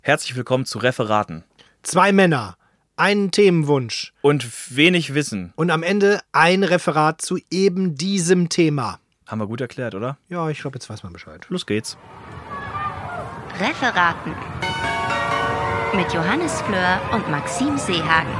Herzlich willkommen zu Referaten. 2 Männer, einen Themenwunsch. Und wenig Wissen. Und am Ende ein Referat zu eben diesem Thema. Haben wir gut erklärt, oder? Ja, ich glaube, jetzt weiß man Bescheid. Los geht's. Referaten mit Johannes Fleur und Maxim Seehagen.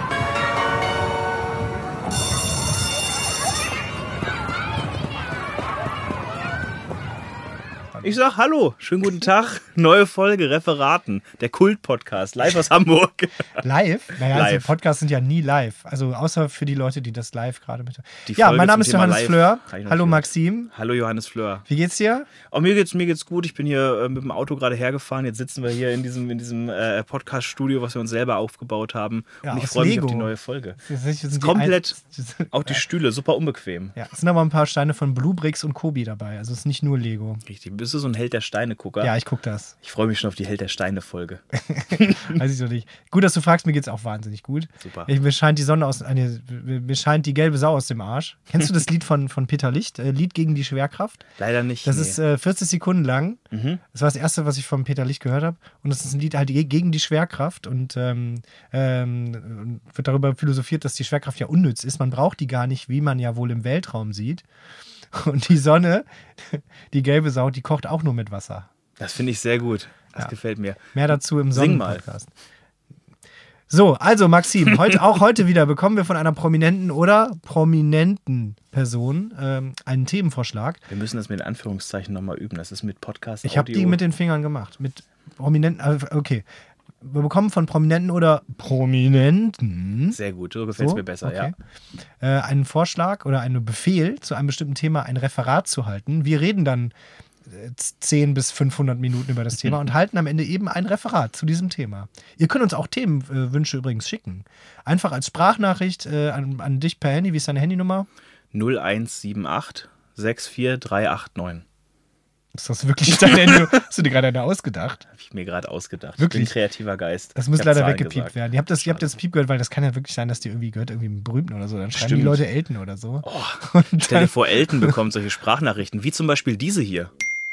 Ich sag hallo, schönen guten Tag, neue Folge Referaten, der Kult-Podcast, live aus Hamburg. Live? Naja, Live. Also Podcasts sind ja nie live. Also außer für die Leute, die das live gerade mit... Die Ja, Folge mein Name zum ist Thema Johannes live Fleur. kann ich noch Hallo nicht. Maxim. Hallo Johannes Fleur. Wie geht's dir? Oh, mir geht's gut, ich bin hier mit dem Auto gerade hergefahren, jetzt sitzen wir hier in diesem Podcast-Studio, was wir uns selber aufgebaut haben. Ja, und ich aus freue mich Lego. auf die neue Folge. Das sind die Komplett, ein- auch die Stühle, super unbequem. Ja, es sind aber ein paar Steine von Bluebricks und Kobi dabei. Also es ist nicht nur Lego. Richtig, bist du so ein Held der Steine-Gucker? Ja, ich guck das. Ich freue mich schon auf die Held der Steine-Folge. Weiß ich noch nicht. Gut, dass du fragst, mir geht's auch wahnsinnig gut. Super. Mir scheint die Sonne mir scheint die gelbe Sau aus dem Arsch. Kennst du das Lied von Peter Licht? Lied gegen die Schwerkraft? Leider nicht. Das nee. ist 40 Sekunden lang. Das war das erste, was ich von Peter Licht gehört habe. Und das ist ein Lied halt gegen die Schwerkraft und wird darüber philosophiert, dass die Schwerkraft ja unnütz ist. Man braucht die gar nicht, wie man ja wohl im Weltraum sieht. Und die Sonne, die gelbe Sau, die kocht auch nur mit Wasser. Das finde ich sehr gut. Das Ja. gefällt mir. Mehr dazu im Sing mal. Sonnenpodcast. So, also Maxim, heute wieder bekommen wir von einer prominenten Person einen Themenvorschlag. Wir müssen das mit Anführungszeichen nochmal üben. Das ist mit Podcast. Ich habe die mit den Fingern gemacht. Mit prominenten, okay. Wir bekommen von Prominenten oder Prominenten Sehr gut, so gefällt es mir besser, okay. ja. Einen Vorschlag oder einen Befehl zu einem bestimmten Thema, ein Referat zu halten. Wir reden dann 10 bis 500 Minuten über das Thema und halten am Ende eben ein Referat zu diesem Thema. Ihr könnt uns auch Themenwünsche übrigens schicken. Einfach als Sprachnachricht an dich per Handy. Wie ist deine Handynummer? 0178 64389. Ist das wirklich deine Handy? Hast du dir gerade eine ausgedacht? Habe ich mir gerade ausgedacht. Wirklich? Ich bin kreativer Geist. Das muss Ich hab leider Zahlen weggepiept gesagt. werden. Ihr habt das Piep gehört, weil das kann ja wirklich sein, dass die irgendwie gehört, irgendwie einen Berühmten oder so. Dann schreiben die Stimmt. Leute Elton oder so. Oh, Und stell dir dann, vor, Elton bekommt solche Sprachnachrichten, wie zum Beispiel diese hier.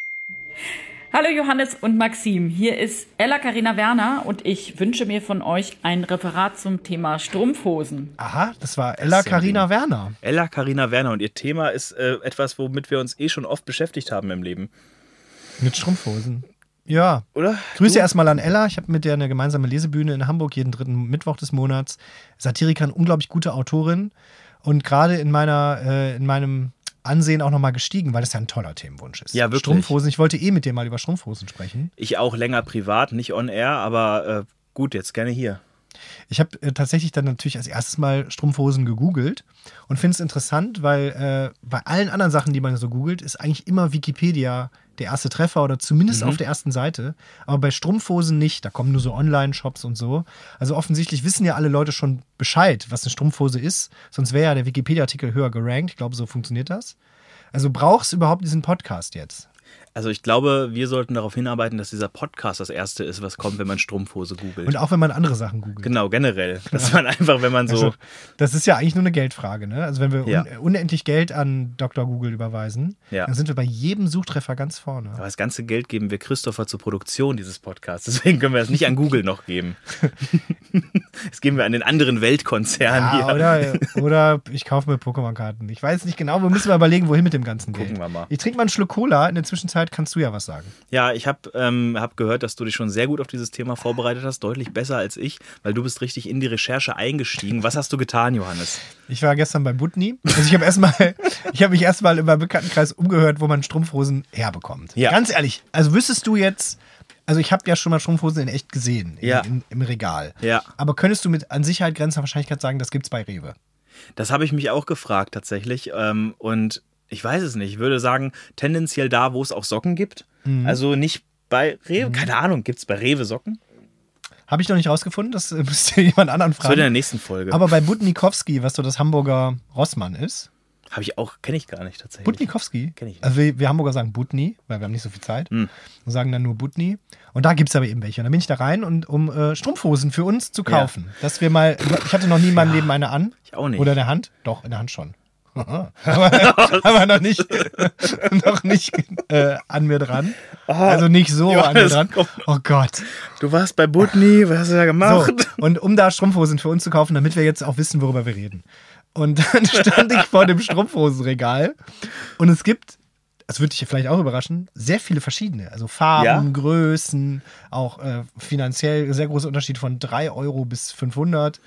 Hallo Johannes und Maxim, hier ist Ella Carina Werner und ich wünsche mir von euch ein Referat zum Thema Strumpfhosen. aha, das war Ella ist ja ein Carina Werner. Ella Carina Werner und ihr Thema ist etwas, womit wir uns schon oft beschäftigt haben im Leben. Mit Strumpfhosen. Ja. Oder? Grüße erstmal an Ella. Ich habe mit der eine gemeinsame Lesebühne in Hamburg jeden 3. Mittwoch des Monats. Satirikerin, unglaublich gute Autorin. Und gerade in meinem Ansehen auch nochmal gestiegen, weil das ja ein toller Themenwunsch ist. Ja, wirklich. Strumpfhosen. Ich wollte mit dir mal über Strumpfhosen sprechen. Ich auch länger privat, nicht on air, aber gut, jetzt gerne hier. Ich habe tatsächlich dann natürlich als erstes mal Strumpfhosen gegoogelt und finde es interessant, weil bei allen anderen Sachen, die man so googelt, ist eigentlich immer Wikipedia der erste Treffer oder zumindest auf der ersten Seite. Aber bei Strumpfhosen nicht. Da kommen nur so Online-Shops und so. Also offensichtlich wissen ja alle Leute schon Bescheid, was eine Strumpfhose ist. Sonst wäre ja der Wikipedia-Artikel höher gerankt. Ich glaube, so funktioniert das. Also brauchst du überhaupt diesen Podcast jetzt? Also ich glaube, wir sollten darauf hinarbeiten, dass dieser Podcast das erste ist, was kommt, wenn man Strumpfhose googelt. Und auch wenn man andere Sachen googelt. Genau, generell. Dass man einfach, wenn man so... Also, das ist ja eigentlich nur eine Geldfrage, ne? Also wenn wir Ja. unendlich Geld an Dr. Google überweisen, Ja. dann sind wir bei jedem Suchtreffer ganz vorne. Aber das ganze Geld geben wir Christopher zur Produktion dieses Podcasts. Deswegen können wir das nicht an Google noch geben. Das geben wir an den anderen Weltkonzern hier. Oder ich kaufe mir Pokémon-Karten. Ich weiß nicht genau, wir müssen mal überlegen, wohin mit dem ganzen Geld. Gucken wir mal. Ich trinke mal einen Schluck Cola. In der Zwischenzeit kannst du ja was sagen. Ja, ich habe hab gehört, dass du dich schon sehr gut auf dieses Thema vorbereitet hast. Deutlich besser als ich, weil du bist richtig in die Recherche eingestiegen. Was hast du getan, Johannes? Ich war gestern bei Butni. Also ich habe mich erstmal in meinem Bekanntenkreis umgehört, wo man Strumpfhosen herbekommt. Ja. Ganz ehrlich, also wüsstest du jetzt, also ich habe ja schon mal Strumpfhosen in echt gesehen, Ja. im Regal. Ja. Aber könntest du mit an Sicherheit grenzender Wahrscheinlichkeit sagen, das gibt's bei Rewe? Das habe ich mich auch gefragt tatsächlich. Und ich weiß es nicht. Ich würde sagen, tendenziell da, wo es auch Socken gibt. Also nicht bei Rewe. Keine Ahnung, gibt es bei Rewe Socken? Habe ich noch nicht rausgefunden, das müsst ihr jemand anderen Das wird in der fragen. nächsten Folge. Aber bei Butnikowski, was so das Hamburger Rossmann ist, Kenne ich gar nicht tatsächlich. Butnikowski, Kenn ich nicht. also wir Hamburger sagen Butni, weil wir haben nicht so viel Zeit, Hm. und sagen dann nur Butni. Und da gibt es aber eben welche. Und dann bin ich da rein, um Strumpfhosen für uns zu kaufen. Dass wir mal, ich hatte noch nie in meinem Leben eine an. Ich auch nicht. Oder in der Hand? Doch, in der Hand schon. aber noch nicht an mir dran. Also nicht so an mir dran. Oh Gott. Du warst bei Butni, was hast du da gemacht? So, und um da Strumpfhosen für uns zu kaufen, damit wir jetzt auch wissen, worüber wir reden. Und dann stand ich vor dem Strumpfhosenregal und es gibt, das würde dich vielleicht auch überraschen, sehr viele verschiedene. Also Farben, Größen, auch finanziell sehr große Unterschied von 3 Euro bis 500.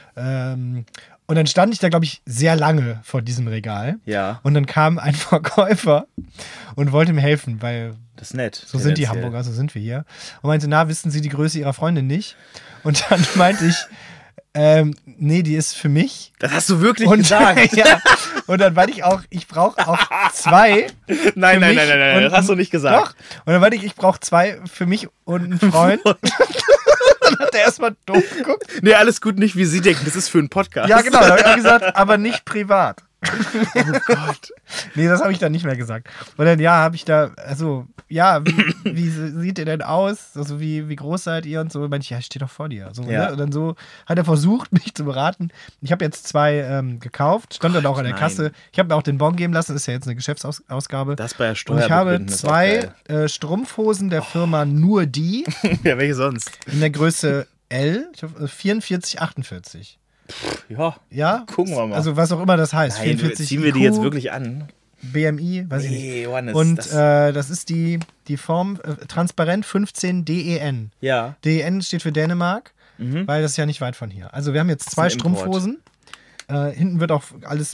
Und dann stand ich da, glaube ich, sehr lange vor diesem Regal. Ja. Und dann kam ein Verkäufer und wollte mir helfen, weil das ist nett. so sind die Hamburger, so sind wir hier. Und meinte, na, wissen Sie die Größe Ihrer Freundin nicht? Und dann meinte ich, nee, die ist für mich. Das hast du wirklich gesagt. Ja. Und dann meinte ich brauche auch 2. Nein, das hast du nicht gesagt. Doch. Und dann meinte ich brauche 2 für mich und einen Freund. Dann hat er erstmal doof geguckt. Nee, alles gut, nicht wie Sie denken, das ist für einen Podcast. Ja, genau, da habe ich auch gesagt, aber nicht privat. Oh Gott. Nee, das habe ich dann nicht mehr gesagt. Und dann, habe ich da, also, wie sieht ihr denn aus? Also, wie groß seid ihr? Und so, meinte ich, ich stehe doch vor dir. So, ne? Und dann so hat er versucht, mich zu beraten. Ich habe jetzt 2 gekauft, stand dann auch an der Kasse. Ich habe mir auch den Bon geben lassen, ist ja jetzt eine Geschäftsausgabe. Das bei der Steuer. Und ich habe 2 Strumpfhosen der Firma Nur Die. Ja, welche sonst? In der Größe L, ich hoffe, 44, 48. Ja, gucken wir mal. Also was auch immer das heißt. Nein, 44 ziehen wir IQ, die jetzt wirklich an? BMI, weiß ich nicht. Johannes, und das ist die Form transparent 15 DEN. Ja. DEN steht für Dänemark, weil das ist ja nicht weit von hier. Also wir haben jetzt 2 Strumpfhosen. Hinten wird auch alles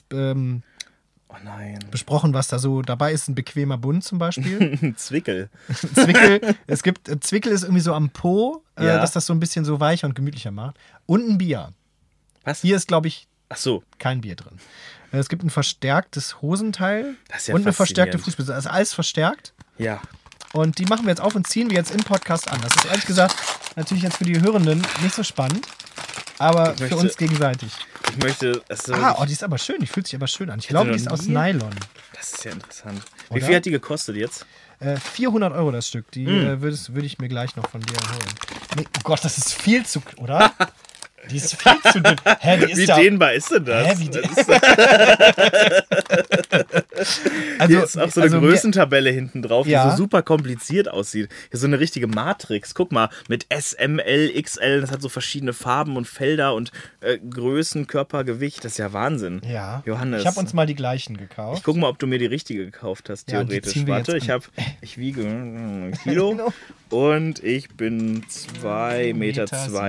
besprochen, was da so dabei ist. Ein bequemer Bund zum Beispiel. Zwickel. Es gibt, Zwickel ist irgendwie so am Po, dass das so ein bisschen so weicher und gemütlicher macht. Und ein Bier. Was? Hier ist, glaube ich, kein Bier drin. Es gibt ein verstärktes Hosenteil das ist ja und eine verstärkte Fußbisse. Das ist alles verstärkt. Ja. Und die machen wir jetzt auf und ziehen wir jetzt im Podcast an. Das ist ehrlich gesagt natürlich jetzt für die Hörenden nicht so spannend, aber für uns gegenseitig. Ich möchte... die ist aber schön. Die fühlt sich aber schön an. Ich glaube, die ist aus Nylon. Das ist ja interessant. Wie viel hat die gekostet jetzt? 400 Euro das Stück. Die würde ich mir gleich noch von dir holen. Nee, oh Gott, das ist viel zu... Oder? Die ist viel zu dünn. Wie dehnbar ist denn das? Hier ist auch so eine Größentabelle hinten drauf, die so super kompliziert aussieht. Hier so eine richtige Matrix. Guck mal, mit S, M, L, XL, das hat so verschiedene Farben und Felder und Größen, Körpergewicht. Das ist ja Wahnsinn. Ja. Johannes. Ich habe uns mal die gleichen gekauft. Ich gucke mal, ob du mir die richtige gekauft hast, theoretisch. Warte, ich wiege 1 Kilo Genau. und ich bin 2,2 Meter.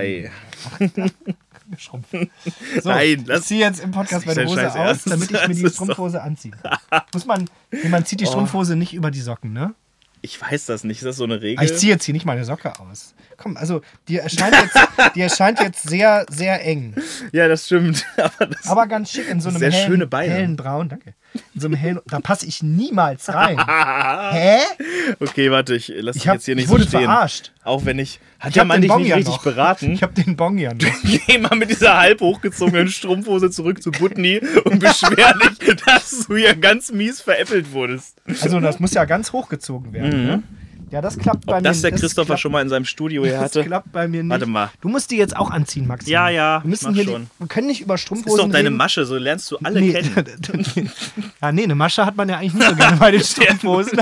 Geschrumpft. So, Nein, ich ziehe jetzt im Podcast meine Hose aus, damit ich mir die Strumpfhose anziehe. Man zieht die Strumpfhose nicht über die Socken, ne? Ich weiß das nicht. Ist das so eine Regel? Ich ziehe jetzt hier nicht meine Socke aus. Komm, also, die erscheint jetzt sehr, sehr eng. Ja, das stimmt. Aber ganz schick in so einem hellen Braun. Danke. In so einem hellen, da passe ich niemals rein. Hä? Okay, warte, ich lass dich jetzt hier nicht so stehen. Ich wurde verarscht. Auch wenn hat ja man dich nicht richtig beraten. Ich habe den Bon ja noch. Geh mal mit dieser halb hochgezogenen Strumpfhose zurück zu Butni und beschwer dich, dass du hier ganz mies veräppelt wurdest. Also das muss ja ganz hochgezogen werden, ne? Ja, das klappt bei mir. Ob das der Christopher schon mal in seinem Studio hier hatte? Das klappt bei mir nicht. Warte mal. Du musst die jetzt auch anziehen, Maxi. Ja, wir können nicht über Strumpfhosen Das ist doch deine reden. Masche, so lernst du alle kennen. Ja, nee, eine Masche hat man ja eigentlich nicht so gerne bei den Strumpfhosen.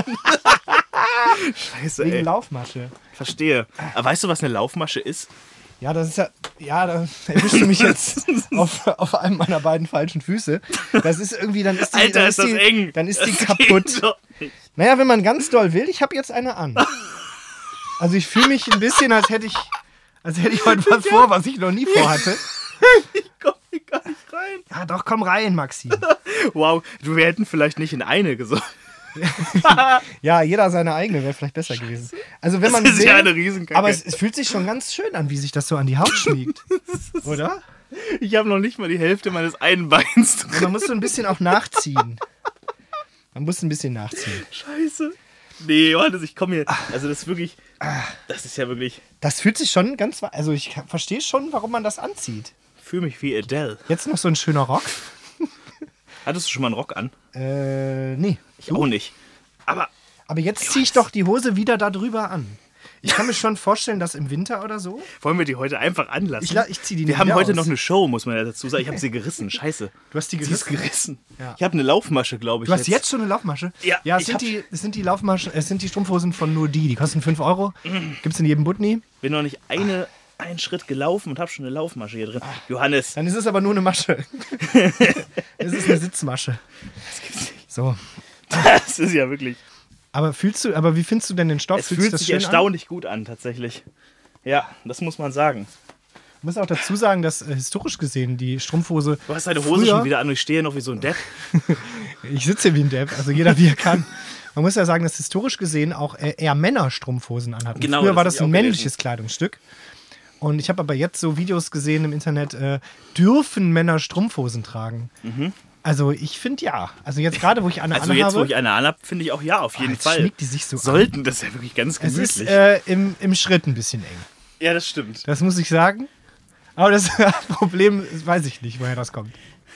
Scheiße, Wegen ey. Laufmasche. Verstehe. Aber weißt du, was eine Laufmasche ist? Ja, das ist ja, da erwischst du mich jetzt auf einem meiner beiden falschen Füße. Das ist irgendwie, dann ist die, Alter, dann ist das eng. Dann ist die Das kaputt. geht doch nicht. Naja, wenn man ganz doll will, ich habe jetzt eine an. Also ich fühle mich ein bisschen, als hätte ich heute was vor, was ich noch nie vorhatte. Ich komme hier gar nicht rein. Ja, doch, komm rein, Maxi. Wow, wir hätten vielleicht nicht in eine gesollt. Ja, jeder seine eigene wäre vielleicht besser gewesen. Also wenn man Das ist will, ja eine Riesenkacke. aber es fühlt sich schon ganz schön an, wie sich das so an die Haut schmiegt. Oder? Ich habe noch nicht mal die Hälfte meines einen Beins drin. Ja, man muss so ein bisschen auch nachziehen. Scheiße. Nee, Johannes, ich komme hier. Also das ist wirklich. Das ist ja wirklich. Das fühlt sich schon ganz... Also ich verstehe schon, warum man das anzieht. Fühle mich wie Adele. Jetzt noch so ein schöner Rock. Hattest du schon mal einen Rock an? Nee. Ich auch nicht. Aber jetzt ziehe ich doch die Hose wieder da drüber an. Ich kann mir schon vorstellen, dass im Winter oder so. Wollen wir die heute einfach anlassen? Ich ziehe die Wir haben heute aus. noch eine Show, muss man ja dazu sagen. Ich habe sie gerissen. Scheiße. Du hast die Sie ist gerissen. Ja. Ich habe eine Laufmasche, glaube ich. Du hast jetzt schon eine Laufmasche? Ja, es sind die Laufmaschen, es sind die Strumpfhosen von nur die kosten 5 €. Gibt's in jedem Butni. Bin noch nicht einen Schritt gelaufen und habe schon eine Laufmasche hier drin. Johannes. Dann ist es aber nur eine Masche. Es ist eine Sitzmasche. Das gibt's nicht. So. Das ist ja wirklich... Aber wie findest du denn den Stoff? Es fühlt sich erstaunlich gut an, tatsächlich. Ja, das muss man sagen. Ich muss auch dazu sagen, dass historisch gesehen die Strumpfhose. Du hast deine Hose schon wieder an und ich stehe noch wie so ein Depp. Ich sitze wie ein Depp, also jeder wie er kann. Man muss ja sagen, dass historisch gesehen auch eher Männer Strumpfhosen anhatten. Genau, Früher war das das ein männliches Kleidungsstück. Und ich habe aber jetzt so Videos gesehen im Internet, dürfen Männer Strumpfhosen tragen? Also ich finde ja. Also jetzt gerade, wo ich eine anhabe. Also jetzt, wo ich eine anhabe, finde ich auch ja, auf jeden Fall. Schmiegt die sich so Sollten, das ist ja wirklich ganz gemütlich. Es ist im Schritt ein bisschen eng. Ja, das stimmt. Das muss ich sagen. Aber das Problem, weiß ich nicht, woher das kommt.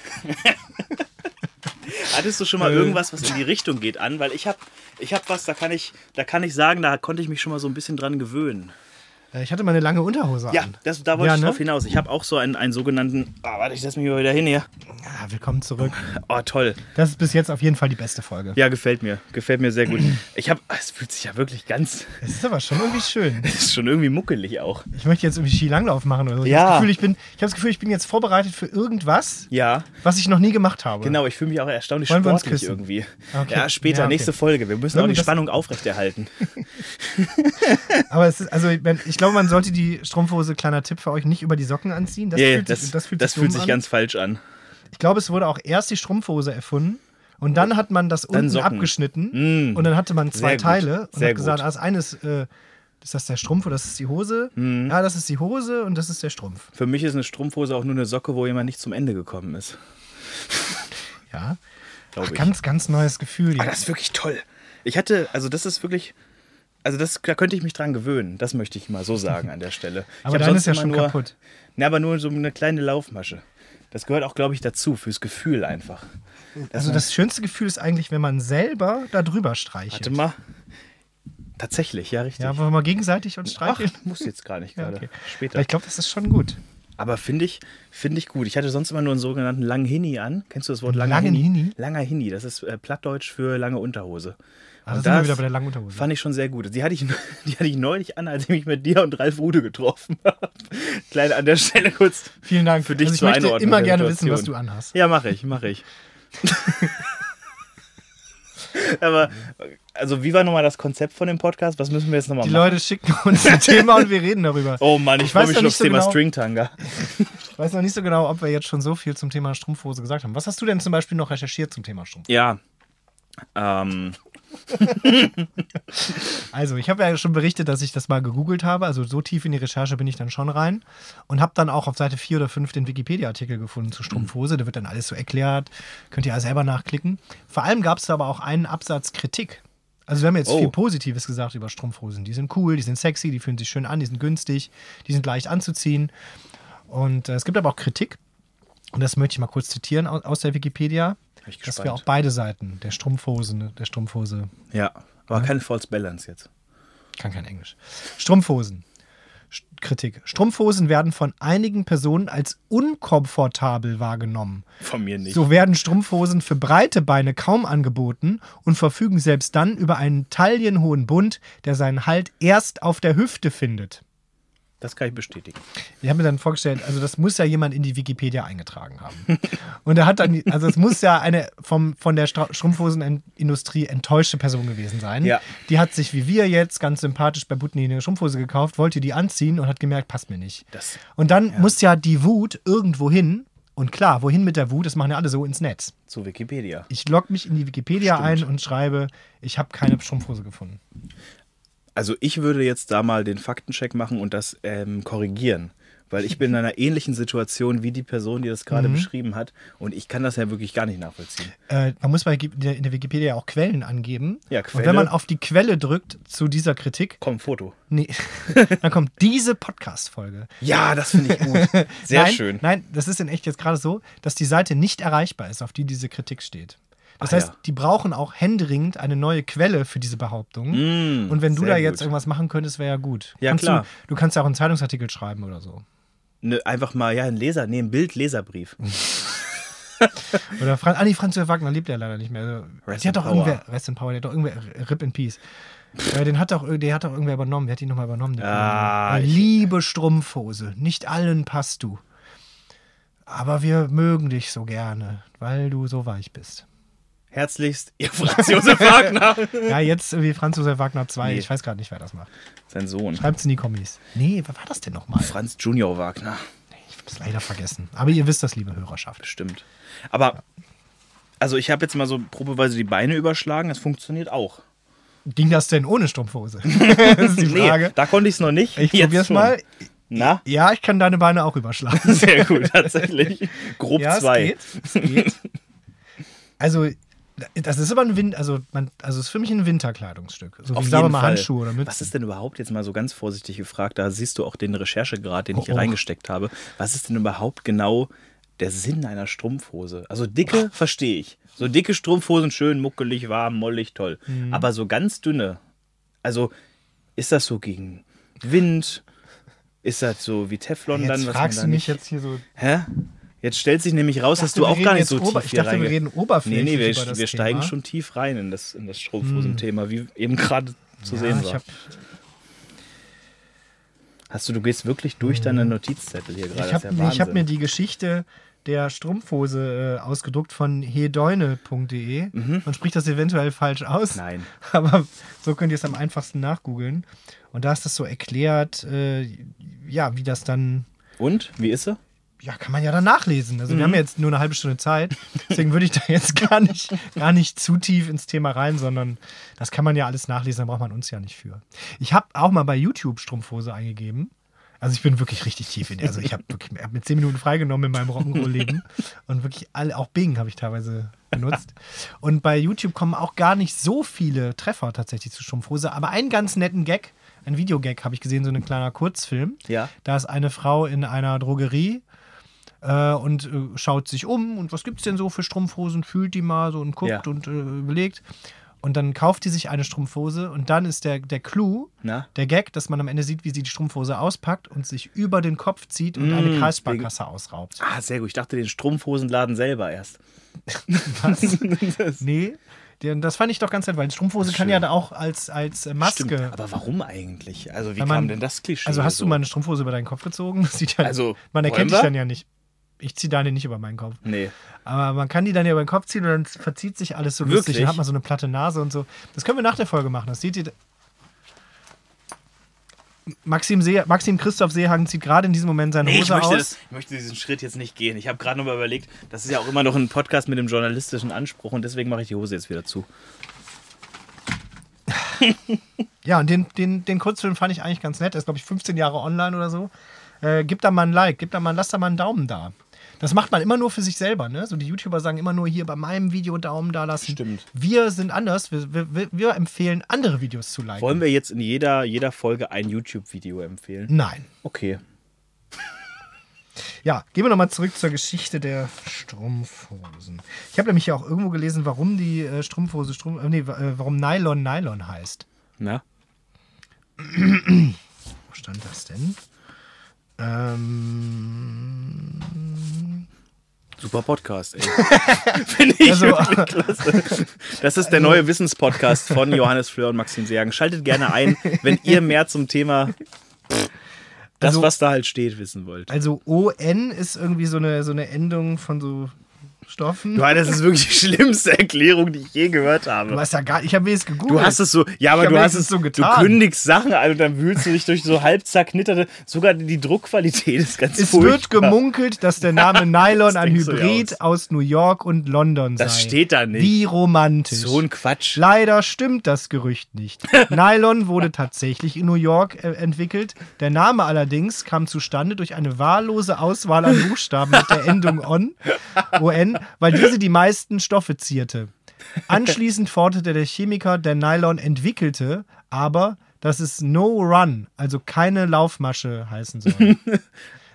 Hattest du schon mal irgendwas, was in die Richtung geht an? Weil ich hab was, da kann ich sagen, da konnte ich mich schon mal so ein bisschen dran gewöhnen. Ich hatte mal eine lange Unterhose Ja, an. da wollte ich drauf hinaus. Ich habe auch so einen sogenannten... warte, ich setze mich mal wieder hin hier. Ja, willkommen zurück. Oh, toll. Das ist bis jetzt auf jeden Fall die beste Folge. Ja, gefällt mir. Gefällt mir sehr gut. Es fühlt sich ja wirklich ganz... Es ist aber schon irgendwie schön. Es ist schon irgendwie muckelig auch. Ich möchte jetzt irgendwie Skilanglauf machen oder so. Ich Ja. habe das Gefühl, ich bin jetzt vorbereitet für irgendwas, Ja, was ich noch nie gemacht habe. genau. Ich fühle mich auch erstaunlich Wollen wir uns sportlich küssen? irgendwie. Okay. Ja, später, Ja, okay. nächste Folge. Wir müssen auch die Spannung aufrechterhalten. Aber es ist, also ich glaube, man sollte die Strumpfhose, kleiner Tipp für euch, nicht über die Socken anziehen. Das fühlt sich sich ganz falsch an. Ich glaube, es wurde auch erst die Strumpfhose erfunden und dann hat man das unten Socken. abgeschnitten und dann hatte man zwei Sehr gut. Teile und Sehr hat gesagt, gut. das eine ist das der Strumpf oder das ist die Hose? Ja, das ist die Hose und das ist der Strumpf. Für mich ist eine Strumpfhose auch nur eine Socke, wo jemand nicht zum Ende gekommen ist. Ja. Glaube ich. Ganz, ganz neues Gefühl. Aber das ist wirklich toll. Das ist wirklich... da könnte ich mich dran gewöhnen. Das möchte ich mal so sagen an der Stelle. Aber deine ist ja schon kaputt. Ne, aber nur so eine kleine Laufmasche. Das gehört auch, glaube ich, dazu, fürs Gefühl einfach. Also das schönste Gefühl ist eigentlich, wenn man selber da drüber streichelt. Warte mal. Tatsächlich, ja, richtig. Ja, wollen wir mal gegenseitig uns Ach, streicheln? muss jetzt gar nicht gerade. Okay. Später. Ich glaube, das ist schon gut. Aber finde ich gut. Ich hatte sonst immer nur einen sogenannten langen Hini an. Kennst du das Wort Langen Hini? Langer Hini, das ist Plattdeutsch für lange Unterhose. Also Und sind wir das wieder bei der langen Unterhose. fand ich schon sehr gut. Die hatte ich neulich an, als ich mich mit dir und Ralf Rude getroffen habe. Kleine an der Stelle kurz Vielen Dank. für dich Also ich zur möchte Einordnung immer der gerne wissen, Situation. was du anhast. Ja, mache ich. Aber, also wie war nochmal das Konzept von dem Podcast? Was müssen wir jetzt nochmal Die machen? Leute schicken uns ein Thema und wir reden darüber. Oh Mann, ich freue mich schon aufs Thema genau, Stringtanga. Ich weiß noch nicht so genau, ob wir jetzt schon so viel zum Thema Strumpfhose gesagt haben. Was hast du denn zum Beispiel noch recherchiert zum Thema Strumpfhose? Ja. Also, ich habe ja schon berichtet, dass ich das mal gegoogelt habe. Also, so tief in die Recherche bin ich dann schon rein. Und habe dann auch auf Seite 4 oder 5 den Wikipedia-Artikel gefunden zu Strumpfhose. Da wird dann alles so erklärt. Könnt ihr ja selber nachklicken. Vor allem gab es da aber auch einen Absatz Kritik. Also, wir haben jetzt viel Positives gesagt über Strumpfhosen. Die sind cool, die sind sexy, die fühlen sich schön an, die sind günstig, die sind leicht anzuziehen. Und es gibt aber auch Kritik. Und das möchte ich mal kurz zitieren aus der Wikipedia. Dass wir auch beide Seiten der Strumpfhose. Ja, aber keine False Balance jetzt. Kann kein Englisch. Strumpfhosen. Kritik. Strumpfhosen werden von einigen Personen als unkomfortabel wahrgenommen. Von mir nicht. So werden Strumpfhosen für breite Beine kaum angeboten und verfügen selbst dann über einen taillenhohen Bund, der seinen Halt erst auf der Hüfte findet. Das kann ich bestätigen. Ich habe mir dann vorgestellt, also das muss ja jemand in die Wikipedia eingetragen haben. Und er hat dann, also es muss ja eine von der Strumpfhosenindustrie enttäuschte Person gewesen sein. Ja. Die hat sich wie wir jetzt ganz sympathisch bei Butni eine Strumpfhose gekauft, wollte die anziehen und hat gemerkt, passt mir nicht. Und dann muss ja die Wut irgendwo hin. Und klar, wohin mit der Wut? Das machen ja alle so ins Netz. Zu Wikipedia. Ich logge mich in die Wikipedia ein und schreibe, ich habe keine Strumpfhose gefunden. Also ich würde jetzt da mal den Faktencheck machen und das korrigieren. Weil ich bin in einer ähnlichen Situation wie die Person, die das gerade beschrieben hat. Und ich kann das ja wirklich gar nicht nachvollziehen. Man muss in der Wikipedia auch Quellen angeben. Ja, Quelle. Und wenn man auf die Quelle drückt zu dieser Kritik, Komm, Foto. nee, dann kommt diese Podcast-Folge. Ja, das finde ich gut. Sehr schön. Nein, das ist in echt jetzt gerade so, dass die Seite nicht erreichbar ist, auf die diese Kritik steht. Das heißt, die brauchen auch händeringend eine neue Quelle für diese Behauptungen. Und wenn du da jetzt irgendwas machen könntest, wäre ja gut. Ja, klar. Du kannst ja auch einen Zeitungsartikel schreiben oder so. Ne, einfach mal, ein Bild-Leserbrief. Oder Franz Josef Wagner lebt ja leider nicht mehr. Rest in Power, der hat doch irgendwer, Rip in Peace. Der hat doch irgendwer übernommen. Wer hat ihn nochmal übernommen? Liebe Strumpfhose, nicht allen passt du. Aber wir mögen dich so gerne, weil du so weich bist. Herzlichst, ihr Franz Josef Wagner. Ja, jetzt wie Franz Josef Wagner 2. Nee. Ich weiß gerade nicht, wer das macht. Sein Sohn. Schreibt's in die Kommis. Nee, wer war das denn nochmal? Franz Junior Wagner. Ich habe es leider vergessen. Aber ihr wisst das, liebe Hörerschaft. Stimmt. Aber, also ich habe jetzt mal so probeweise die Beine überschlagen. Das funktioniert auch. Ging das denn ohne Strumpfhose? Das ist die Frage. Nee, da konnte ich es noch nicht. Ich probier's mal. Na? Ja, ich kann deine Beine auch überschlagen. Sehr gut, tatsächlich. Grob ja, 2. Es geht. Also, das ist aber es ist für mich ein Winterkleidungsstück. So wie, sagen wir mal, Handschuhe oder Mützen. Was ist denn überhaupt, jetzt mal so ganz vorsichtig gefragt, da siehst du auch den Recherchegrad, den ich hier reingesteckt habe. Was ist denn überhaupt genau der Sinn einer Strumpfhose? Also dicke verstehe ich. So dicke Strumpfhosen, schön muckelig, warm, mollig, toll. Aber so ganz dünne, also ist das so gegen Wind? Ist das so wie Teflon jetzt dann? Was fragst man da du mich jetzt hier so... Hä? Jetzt stellt sich nämlich raus, dass du auch gar nicht so tief Ich dachte, wir reden oberflächlich über das wir steigen schon tief rein in das Strumpfhosen-Thema, wie eben gerade zu sehen war. Du gehst wirklich durch deine Notizzettel hier gerade. Ich habe mir die Geschichte der Strumpfhose ausgedruckt von hedeune.de. Man spricht das eventuell falsch aus. Nein. Aber so könnt ihr es am einfachsten nachgoogeln. Und da ist das so erklärt, wie das dann... Und? Wie ist sie? Ja, kann man ja dann nachlesen. Also wir haben jetzt nur eine halbe Stunde Zeit. Deswegen würde ich da jetzt gar nicht zu tief ins Thema rein, sondern das kann man ja alles nachlesen, da braucht man uns ja nicht für. Ich habe auch mal bei YouTube Strumpfhose eingegeben. Also ich bin wirklich richtig tief in der. Also ich habe mir 10 Minuten freigenommen in meinem Rock'n'Roll-Leben. Und wirklich auch Bing habe ich teilweise benutzt. Und bei YouTube kommen auch gar nicht so viele Treffer tatsächlich zu Strumpfhose. Aber einen ganz netten Gag, ein Videogag habe ich gesehen, so ein kleiner Kurzfilm. Ja. Da ist eine Frau in einer Drogerie und schaut sich um und was gibt's denn so für Strumpfhosen, fühlt die mal so und guckt und überlegt. Und dann kauft die sich eine Strumpfhose und dann ist der Clou, der Gag, dass man am Ende sieht, wie sie die Strumpfhose auspackt und sich über den Kopf zieht und eine Kreissparkasse ausraubt. Ah, sehr gut. Ich dachte den Strumpfhosenladen selber erst. Was? Nee. Das fand ich doch ganz nett, weil die Strumpfhose kann ja da auch als Maske. Stimmt. Aber warum eigentlich? Also wie kam denn das Klischee? Also hast du mal eine Strumpfhose über deinen Kopf gezogen? Das sieht ja, man erkennt dich dann ja nicht. Ich ziehe deine nicht über meinen Kopf. Nee. Aber man kann die dann ja über den Kopf ziehen und dann verzieht sich alles so lustig. Dann hat man so eine platte Nase und so. Das können wir nach der Folge machen. Das seht ihr. Maxim Christoph Seehagen zieht gerade in diesem Moment seine Hose aus. Ich möchte diesen Schritt jetzt nicht gehen. Ich habe gerade noch mal überlegt, das ist ja auch immer noch ein Podcast mit dem journalistischen Anspruch und deswegen mache ich die Hose jetzt wieder zu. Ja, und den Kurzfilm fand ich eigentlich ganz nett. Er ist, glaube ich, 15 Jahre online oder so. Gib da mal ein Like, lasst da mal einen Daumen da. Das macht man immer nur für sich selber, ne? So die YouTuber sagen immer nur hier bei meinem Video Daumen da lassen. Stimmt. Wir sind anders. Wir empfehlen, andere Videos zu liken. Wollen wir jetzt in jeder Folge ein YouTube-Video empfehlen? Nein. Okay. Ja, gehen wir nochmal zurück zur Geschichte der Strumpfhosen. Ich habe nämlich ja auch irgendwo gelesen, warum die Strumpfhose warum Nylon heißt. Na? Wo stand das denn? Super Podcast, ey. Finde ich wirklich klasse. Das ist der neue Wissenspodcast von Johannes Fleur und Maxim Seehagen. Schaltet gerne ein, wenn ihr mehr zum Thema was da halt steht, wissen wollt. Also ON ist irgendwie so eine Endung von so Stoffen. Das ist wirklich die schlimmste Erklärung, die ich je gehört habe. Du hast ja gar, ich habe es gegoogelt. Du hast es so, ja, aber du hast es so getan. Du kündigst Sachen an und dann wühlst du dich durch so halb zerknitterte, sogar die Druckqualität ist ganz furchtbar. Es wird gemunkelt, dass der Name Nylon ein Hybrid aus New York und London sei. Das steht da nicht. Wie romantisch. So ein Quatsch. Leider stimmt das Gerücht nicht. Nylon wurde tatsächlich in New York entwickelt. Der Name allerdings kam zustande durch eine wahllose Auswahl an Buchstaben mit der Endung ON, weil diese die meisten Stoffe zierte. Anschließend forderte der Chemiker, der Nylon entwickelte, aber dass es No Run, also keine Laufmasche heißen soll.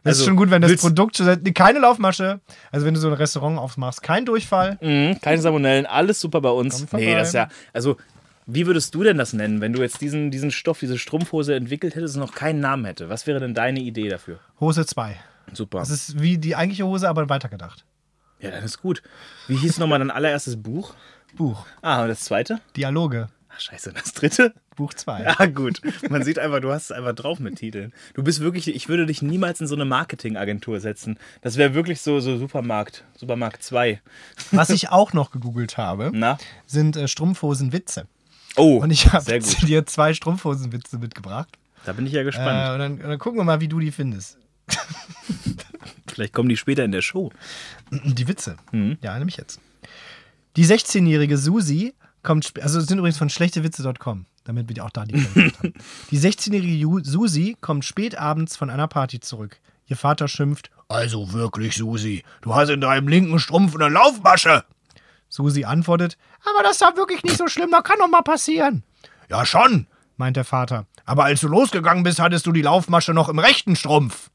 Das ist schon gut, wenn das Produkt, keine Laufmasche, also wenn du so ein Restaurant aufmachst, kein Durchfall. Keine Salmonellen, alles super bei uns. Nee, das ist ja, also wie würdest du denn das nennen, wenn du jetzt diesen Stoff, diese Strumpfhose entwickelt hättest und noch keinen Namen hätte? Was wäre denn deine Idee dafür? Hose 2. Super. Das ist wie die eigentliche Hose, aber weitergedacht. Ja, dann ist gut. Wie hieß nochmal dein allererstes Buch? Buch. Und das zweite? Dialoge. Ach, scheiße, das dritte? Buch 2. Ja, gut. Man sieht einfach, du hast es einfach drauf mit Titeln. Du bist wirklich, ich würde dich niemals in so eine Marketingagentur setzen. Das wäre wirklich so Supermarkt 2. Was ich auch noch gegoogelt habe, sind Strumpfhosenwitze. Oh, und ich habe sehr gut. dir 2 Strumpfhosenwitze mitgebracht. Da bin ich ja gespannt. Und dann gucken wir mal, wie du die findest. Vielleicht kommen die später in der Show. Die Witze. Ja, nämlich jetzt. Die 16-jährige Susi kommt, also das sind übrigens von schlechtewitze.com, damit wir auch da die Qualität haben. Die 16-jährige Susi kommt spät abends von einer Party zurück. Ihr Vater schimpft: Also wirklich, Susi, du hast in deinem linken Strumpf eine Laufmasche. Susi antwortet: Aber das ist doch wirklich nicht so schlimm, das kann doch mal passieren. Ja schon, meint der Vater. Aber als du losgegangen bist, hattest du die Laufmasche noch im rechten Strumpf.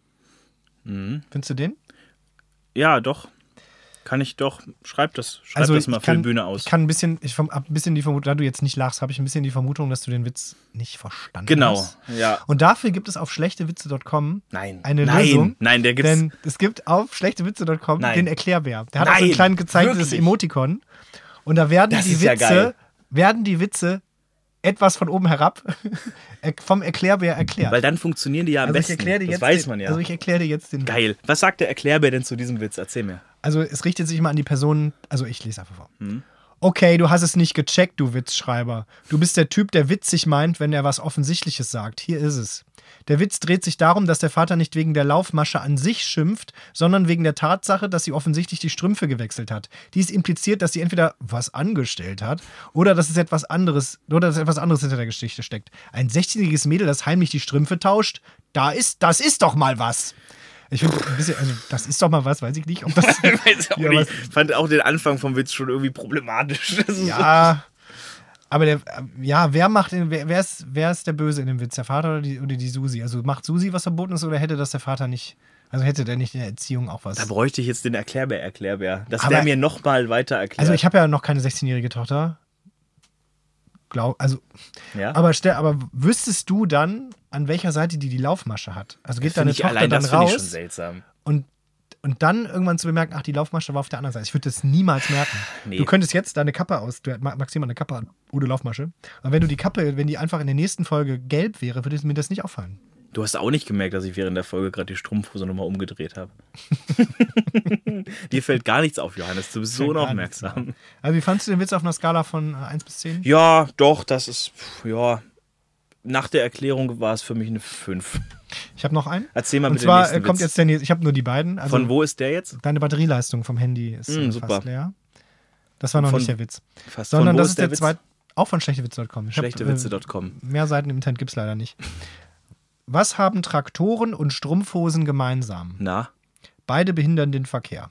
Findest du den? Ja, doch. Kann ich doch. Schreib das mal für die Bühne aus. Ich habe ein bisschen die Vermutung, da du jetzt nicht lachst, habe ich ein bisschen die Vermutung, dass du den Witz nicht verstanden hast. Genau, ja. Und dafür gibt es auf schlechtewitze.com eine Lösung. Lösung. Nein, der gibt's. Denn es gibt auf schlechtewitze.com den Erklärbär. Der hat auch so ein kleines gezeigtes Emoticon. Und da werden die Witze etwas von oben herab vom Erklärbär erklärt. Weil dann funktionieren die ja am besten. Das weiß man ja. Also ich erkläre dir jetzt den Witz. Geil. Was sagt der Erklärbär denn zu diesem Witz? Erzähl mir. Also es richtet sich immer an die Person, also ich lese einfach vor. Okay, du hast es nicht gecheckt, du Witzschreiber. Du bist der Typ, der witzig meint, wenn er was Offensichtliches sagt. Hier ist es. Der Witz dreht sich darum, dass der Vater nicht wegen der Laufmasche an sich schimpft, sondern wegen der Tatsache, dass sie offensichtlich die Strümpfe gewechselt hat. Dies impliziert, dass sie entweder was angestellt hat oder dass etwas anderes hinter der Geschichte steckt. Ein 16-jähriges Mädel, das heimlich die Strümpfe tauscht, das ist doch mal was. Ich finde ein bisschen, also das ist doch mal was, weiß ich nicht. Ob das ich fand auch den Anfang vom Witz schon irgendwie problematisch. Ja, aber wer ist der Böse in dem Witz? Der Vater oder die Susi? Also macht Susi was Verbotenes oder hätte das der Vater nicht? Also hätte der nicht in der Erziehung auch was? Da bräuchte ich jetzt den Erklärbär. Dass der mir nochmal weiter erklärt. Also ich habe ja noch keine 16-jährige Tochter. Ja? Aber wüsstest du dann, an welcher Seite die Laufmasche hat? Also geht deine Tochter dann raus? Das finde ich schon seltsam. Und dann irgendwann zu bemerken, ach, die Laufmasche war auf der anderen Seite. Ich würde das niemals merken. Nee. Du könntest jetzt deine Kappe Maxim, eine Kappe an, Ude Laufmasche. Aber wenn die einfach in der nächsten Folge gelb wäre, würde mir das nicht auffallen. Du hast auch nicht gemerkt, dass ich während der Folge gerade die Strumpfhose nochmal umgedreht habe. Dir fällt gar nichts auf, Johannes. Du bist so unaufmerksam. Also wie fandst du den Witz auf einer Skala von 1 bis 10? Ja, doch, das ist, nach der Erklärung war es für mich eine 5. Ich habe noch einen. Erzähl mal mit dem nächsten kommt Witz. Jetzt ich habe nur die beiden. Also von wo ist der jetzt? Deine Batterieleistung vom Handy ist fast leer. Das war noch nicht der Witz. Fast. Sondern das ist der zweite, auch von schlechtewitze.com. Schlechtewitze.com. Mehr Seiten im Internet gibt es leider nicht. Was haben Traktoren und Strumpfhosen gemeinsam? Na? Beide behindern den Verkehr.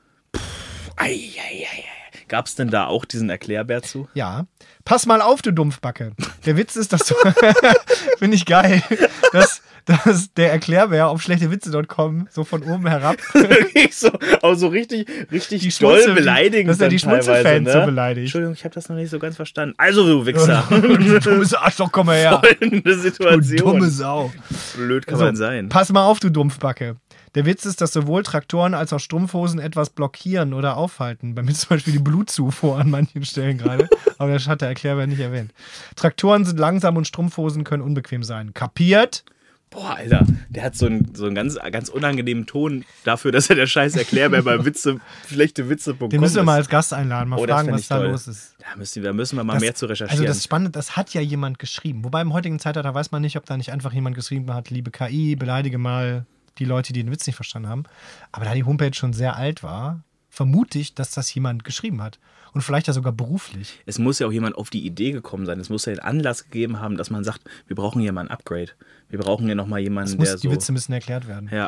Gab es denn da auch diesen Erklärbär zu? Ja. Pass mal auf, du Dumpfbacke. Der Witz ist, dass du, finde ich geil, dass der Erklärbär auf schlechtewitze.com so von oben herab so richtig doll beleidigend. Dass er die Schmunzelfans so beleidigt. Entschuldigung, ich habe das noch nicht so ganz verstanden. Also, du Wichser. Du dummes Arschloch, komm mal her. Folgende Situation. Du dumme Sau. Blöd kann man sein. Pass mal auf, du Dumpfbacke. Der Witz ist, dass sowohl Traktoren als auch Strumpfhosen etwas blockieren oder aufhalten. Bei mir zum Beispiel die Blutzufuhr an manchen Stellen gerade. Aber das hat der Erklärbär nicht erwähnt. Traktoren sind langsam und Strumpfhosen können unbequem sein. Kapiert? Boah, Alter, der hat so einen ganz, ganz unangenehmen Ton dafür, dass er der scheiß Erklärbär bei schlechtewitze.com ist. Den müssen wir mal als Gast einladen, mal fragen, was da los ist. Da müssen wir mal mehr zu recherchieren. Also das Spannende, das hat ja jemand geschrieben. Wobei im heutigen Zeitalter weiß man nicht, ob da nicht einfach jemand geschrieben hat, liebe KI, beleidige mal die Leute, die den Witz nicht verstanden haben. Aber da die Homepage schon sehr alt war, vermute ich, dass das jemand geschrieben hat. Und vielleicht ja sogar beruflich. Es muss ja auch jemand auf die Idee gekommen sein. Es muss ja einen Anlass gegeben haben, dass man sagt, wir brauchen hier mal ein Upgrade. Wir brauchen hier nochmal jemanden, der so... Die Witze müssen erklärt werden. Ja.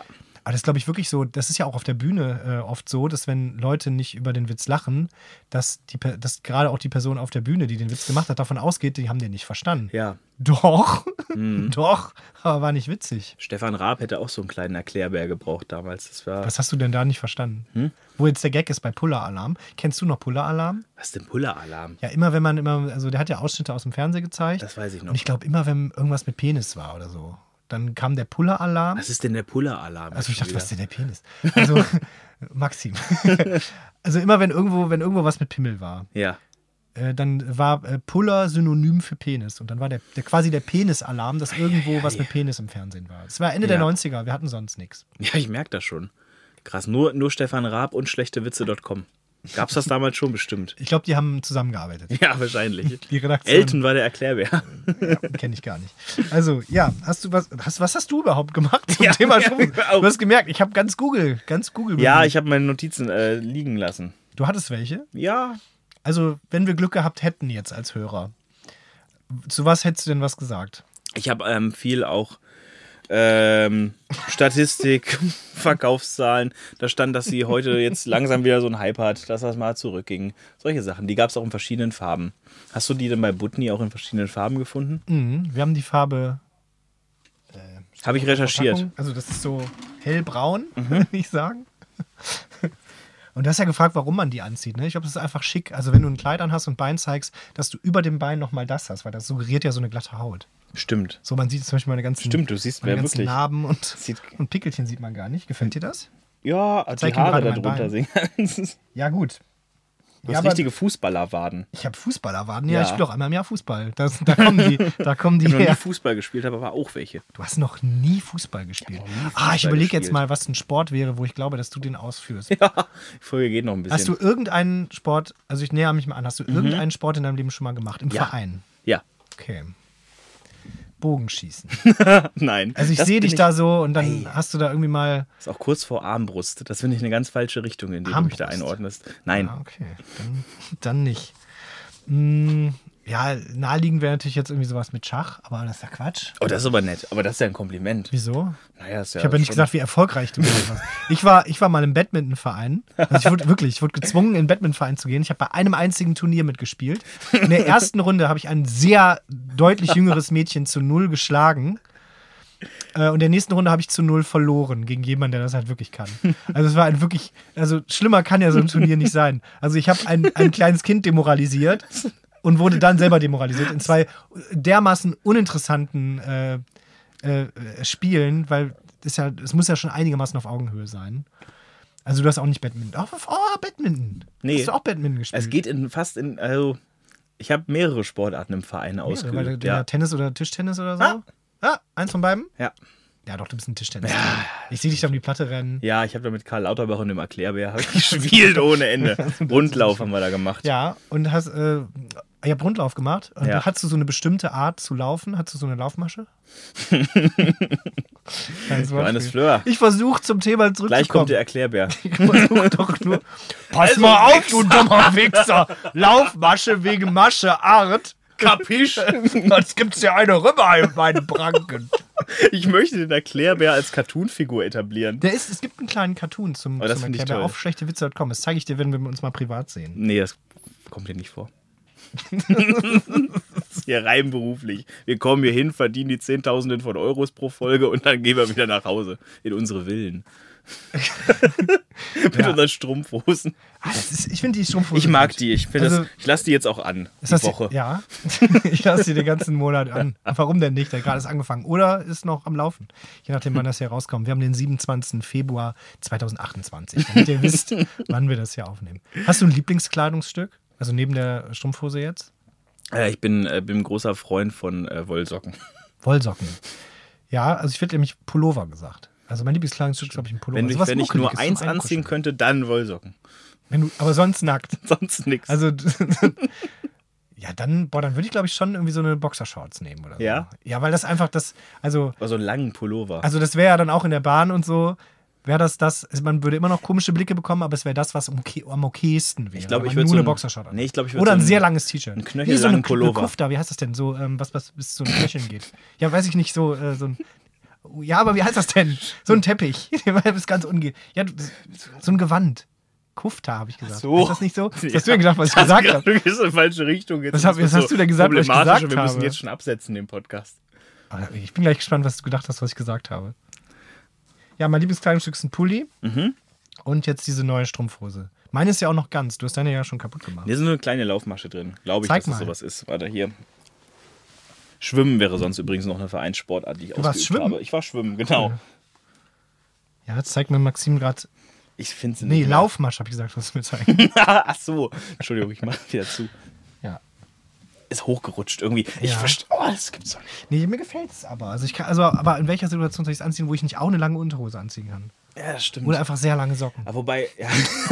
Aber das ist, glaube ich, wirklich so, das ist ja auch auf der Bühne oft so, dass wenn Leute nicht über den Witz lachen, dass gerade auch die Person auf der Bühne, die den Witz gemacht hat, davon ausgeht, die haben den nicht verstanden. Ja. Doch, doch, aber war nicht witzig. Stefan Raab hätte auch so einen kleinen Erklärbär gebraucht damals. Was hast du denn da nicht verstanden? Wo jetzt der Gag ist bei Puller-Alarm. Kennst du noch Puller-Alarm? Was ist denn Puller-Alarm? Ja, also der hat ja Ausschnitte aus dem Fernsehen gezeigt. Das weiß ich noch. Und ich glaube immer, wenn irgendwas mit Penis war oder so, dann kam der Puller-Alarm. Was ist denn der Puller-Alarm? Also ich dachte, was ist denn der Penis? Also, Maxim. Also immer, wenn irgendwo was mit Pimmel war. Ja. Dann war Puller synonym für Penis. Und dann war quasi der Penis-Alarm, dass irgendwo was mit Penis im Fernsehen war. Das war Ende der 90er, wir hatten sonst nichts. Ja, ich merke das schon. Krass, nur Stefan Raab und schlechtewitze.com. Gab's das damals schon bestimmt? Ich glaube, die haben zusammengearbeitet. Ja, wahrscheinlich. Die Redaktion. Elton war der Erklärbär. Ja, kenne ich gar nicht. Also, ja, was hast du überhaupt gemacht zum Thema Strumpfhosen? Du hast gemerkt, ich habe ganz Google Ja, ich habe meine Notizen liegen lassen. Du hattest welche? Ja. Also, wenn wir Glück gehabt hätten jetzt als Hörer, zu was hättest du denn was gesagt? Ich habe viel auch Statistik, Verkaufszahlen. Da stand, dass sie heute jetzt langsam wieder so einen Hype hat, dass das mal zurückging. Solche Sachen. Die gab es auch in verschiedenen Farben. Hast du die denn bei Butni auch in verschiedenen Farben gefunden? Wir haben die Farbe... Habe ich recherchiert. Also das ist so hellbraun, würde ich sagen. Und du hast ja gefragt, warum man die anzieht. Ne? Ich glaube, das ist einfach schick. Also wenn du ein Kleid anhast und Bein zeigst, dass du über dem Bein nochmal das hast, weil das suggeriert ja so eine glatte Haut. Stimmt. So, man sieht zum Beispiel meine ganzen, Stimmt, du siehst meine wirklich. Narben und Pickelchen sieht man gar nicht. Gefällt dir das? Ja, Zeig die Haare ihm gerade da mein drunter sehen. Ja, gut. Du hast richtige Fußballerwaden. Ich habe Fußballerwaden. Ja, ich spiele auch einmal im Jahr Fußball. Da kommen die Ich habe noch nie Fußball gespielt, aber auch welche. Du hast noch nie Fußball gespielt? Ich überlege jetzt mal, was ein Sport wäre, wo ich glaube, dass du den ausführst. Ja, die Folge geht noch ein bisschen. Hast du irgendeinen Sport, also ich näher mich mal an, hast du irgendeinen Sport in deinem Leben schon mal gemacht? Im Verein? Ja. Okay. Bogenschießen. Nein. Also ich sehe dich da so und dann hast du da irgendwie mal... Das ist auch kurz vor Armbrust. Das finde ich eine ganz falsche Richtung, in die du mich da einordnest. Nein. Ah, okay. Dann nicht. Ja, naheliegend wäre natürlich jetzt irgendwie sowas mit Schach, aber das ist ja Quatsch. Oh, das ist aber nett. Aber das ist ja ein Kompliment. Wieso? Naja, ist ja ich habe ja nicht gesagt, wie erfolgreich du bist. Ich war mal im Badmintonverein. Also ich wurde gezwungen, in den Badmintonverein zu gehen. Ich habe bei einem einzigen Turnier mitgespielt. In der ersten Runde habe ich ein sehr deutlich jüngeres Mädchen zu 0 geschlagen. Und in der nächsten Runde habe ich zu 0 verloren gegen jemanden, der das halt wirklich kann. Also es war schlimmer kann ja so ein Turnier nicht sein. Also ich habe ein kleines Kind demoralisiert und wurde dann selber demoralisiert in 2 dermaßen uninteressanten Spielen, weil es muss ja schon einigermaßen auf Augenhöhe sein. Also du hast auch nicht Badminton. Badminton. Nee. Hast du auch Badminton gespielt? Es geht also ich habe mehrere Sportarten im Verein ausgeübt. Tennis oder Tischtennis oder so? Eins von beiden? Ja. Ja, doch, du bist ein Tischtennis. Ja. Ich sehe dich da um die Platte rennen. Ja, ich habe da mit Karl Lauterbach und dem Erklärbär gespielt ohne Ende. Rundlauf haben wir da gemacht. Ja, und ich habe Rundlauf gemacht. Und hattest du so eine bestimmte Art zu laufen? Hattest du so eine Laufmasche? Johannes Fleur. Ich versuche zum Thema zurückzukommen. Gleich kommt der Erklärbär. Ich versuche doch nur. Pass mal auf, du dummer Wichser. Laufmasche wegen Mascheart. Kapisch? Sonst gibt's ja eine Rübe in meinen Pranken. Ich möchte den Erklärbär als Cartoon-Figur etablieren. Es gibt einen kleinen Cartoon zum Erklärbär auf schlechtewitze.com. Das zeige ich dir, wenn wir uns mal privat sehen. Nee, das kommt dir nicht vor. Hier rein beruflich. Wir kommen hier hin, verdienen die Zehntausenden von Euros pro Folge und dann gehen wir wieder nach Hause in unsere Villen. Mit unseren Strumpfhosen. Ich finde die Strumpfhosen. Ich mag die. Ich lasse die jetzt auch an. Die Woche. Ja. Ich lasse die den ganzen Monat an. Warum denn nicht? Der gerade ist angefangen. Oder ist noch am Laufen. Je nachdem, wann das hier rauskommt. Wir haben den 27. Februar 2028. Damit ihr wisst, wann wir das hier aufnehmen. Hast du ein Lieblingskleidungsstück? Also neben der Strumpfhose jetzt? Ich bin ein großer Freund von Wollsocken. Wollsocken. Ja, also ich hätte nämlich Pullover gesagt. Also mein Lieblingskleidungsstück ist, glaube ich, ein Pullover. Wenn ich nur eins anziehen könnte, dann Wollsocken. Aber sonst nackt. Sonst nix. Also, ja, dann würde ich, glaube ich, schon irgendwie so eine Boxershorts nehmen oder so. Ja? Ja, weil das einfach so einen langen Pullover. Also das wäre ja dann auch in der Bahn und so, wäre also man würde immer noch komische Blicke bekommen, aber es wäre das, was am okaysten wäre. Ich glaube, ich würde nur eine Boxershort Nee, ich glaube, ich würde oder ein sehr langes T-Shirt. Ein knöchellangen Pullover. Eine Kufta, wie heißt das denn? So, was bis zu den Knöcheln geht. Ja, weiß ich nicht, so ein Ja, aber wie heißt das denn? So ein Teppich. Das ist ganz Ja, so ein Gewand. Kufta, habe ich gesagt. So. Ist das nicht so? Was hast du denn gedacht, was ich gesagt habe? Du gehst in die falsche Richtung. Jetzt was hast du denn gesagt, was ich gesagt habe? Wir müssen jetzt schon absetzen, den Podcast. Ich bin gleich gespannt, was du gedacht hast, was ich gesagt habe. Ja, mein Lieblingskleidungsstück ist ein Pulli. Und jetzt diese neue Strumpfhose. Meine ist ja auch noch ganz. Du hast deine ja schon kaputt gemacht. Hier ist nur eine kleine Laufmasche drin. Glaube ich, Zeig dass das sowas ist. Warte, hier. Schwimmen wäre sonst übrigens noch eine Vereinssportart, die ich ausgeübt habe. Ich war schwimmen, genau. Ja, jetzt zeigt mir Maxim gerade. Ich finde sie nicht. Nee, Laufmasche, habe ich gesagt, was du mir zeigen. Ach so. Entschuldigung, ich mache wieder zu. Ja. Ist hochgerutscht irgendwie. Ich verstehe. Oh, das gibt's doch nicht. Nee, mir gefällt es aber. Aber in welcher Situation soll ich es anziehen, wo ich nicht auch eine lange Unterhose anziehen kann? Ja, das stimmt. Oder einfach sehr lange Socken. Aber wobei. Ja.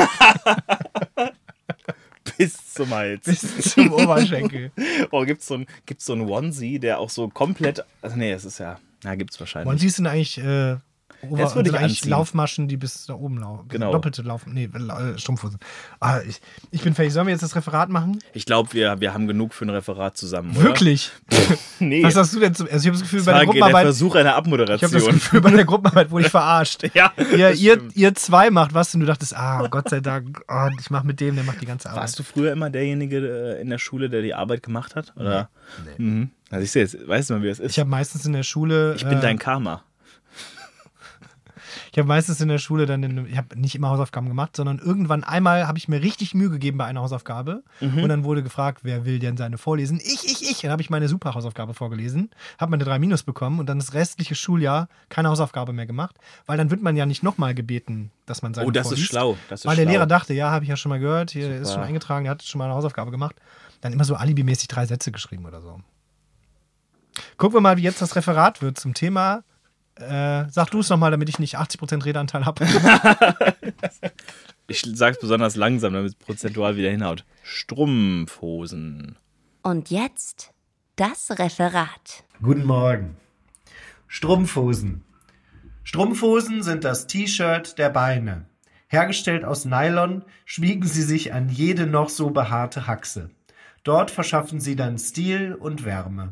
Bis zum Hals. Bis zum Oberschenkel. Oh, gibt's so ein Onesie, der auch so komplett. Also nee, es ist ja. Na, gibt's wahrscheinlich. Onesies sind eigentlich. Das würde ich eigentlich anziehen. Laufmaschen, die bis da oben laufen. Genau. Doppelte Laufen. Nee, Strumpfhosen. Ich bin fertig. Sollen wir jetzt das Referat machen? Ich glaube, wir haben genug für ein Referat zusammen, oder? Wirklich? Nee. Was hast du denn also ich habe das Gefühl, bei der der Gruppenarbeit. Versuch einer Abmoderation. Ich habe das Gefühl, bei der Gruppenarbeit wurde ich verarscht. Ja, ihr zwei macht was und du dachtest, Gott sei Dank, ich mache mit dem, der macht die ganze Arbeit. Warst du früher immer derjenige in der Schule, der die Arbeit gemacht hat? Oder? Nee. Mhm. Also ich sehe jetzt, weißt du mal, wie das ist? Ich habe meistens in der Schule. Ich bin dein Karma. Ich habe meistens in der Schule ich habe nicht immer Hausaufgaben gemacht, sondern irgendwann einmal habe ich mir richtig Mühe gegeben bei einer Hausaufgabe und dann wurde gefragt, wer will denn seine vorlesen? Ich. Dann habe ich meine super Hausaufgabe vorgelesen, habe meine 3 - bekommen und dann das restliche Schuljahr keine Hausaufgabe mehr gemacht, weil dann wird man ja nicht nochmal gebeten, dass man seine das vorliest. ist schlau. Weil der Lehrer dachte, ja, habe ich ja schon mal gehört, hier ist schon eingetragen, der hat schon mal eine Hausaufgabe gemacht. Dann immer so alibimäßig 3 Sätze geschrieben oder so. Gucken wir mal, wie jetzt das Referat wird zum Thema. Sag du es nochmal, damit ich nicht 80% Redeanteil habe. Ich sag's besonders langsam, damit es prozentual wieder hinhaut. Strumpfhosen. Und jetzt das Referat. Guten Morgen. Strumpfhosen. Strumpfhosen sind das T-Shirt der Beine. Hergestellt aus Nylon schmiegen sie sich an jede noch so behaarte Haxe. Dort verschaffen sie dann Stil und Wärme.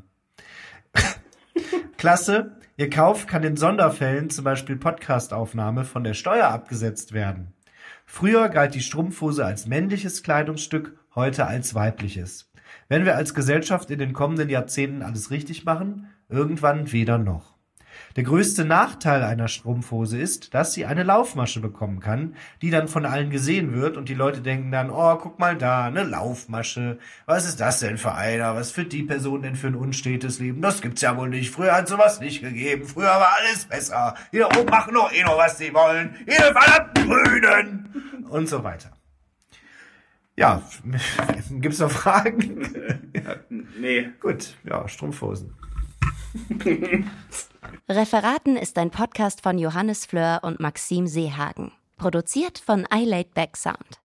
Klasse, Ihr Kauf kann in Sonderfällen, zum Beispiel Podcastaufnahme, von der Steuer abgesetzt werden. Früher galt die Strumpfhose als männliches Kleidungsstück, heute als weibliches. Wenn wir als Gesellschaft in den kommenden Jahrzehnten alles richtig machen, irgendwann weder noch. Der größte Nachteil einer Strumpfhose ist, dass sie eine Laufmasche bekommen kann, die dann von allen gesehen wird und die Leute denken dann, oh, guck mal da, eine Laufmasche. Was ist das denn für einer? Was führt die Person denn für ein unstetes Leben? Das gibt's ja wohl nicht. Früher hat sowas nicht gegeben. Früher war alles besser. Hier oben machen doch noch, was sie wollen. Ihr verdammten Grünen! Und so weiter. Ja, gibt's noch Fragen? Nee. Gut, ja, Strumpfhosen. Referaten ist ein Podcast von Johannes Fleur und Maxim Seehagen. Produziert von iLaidback Sound.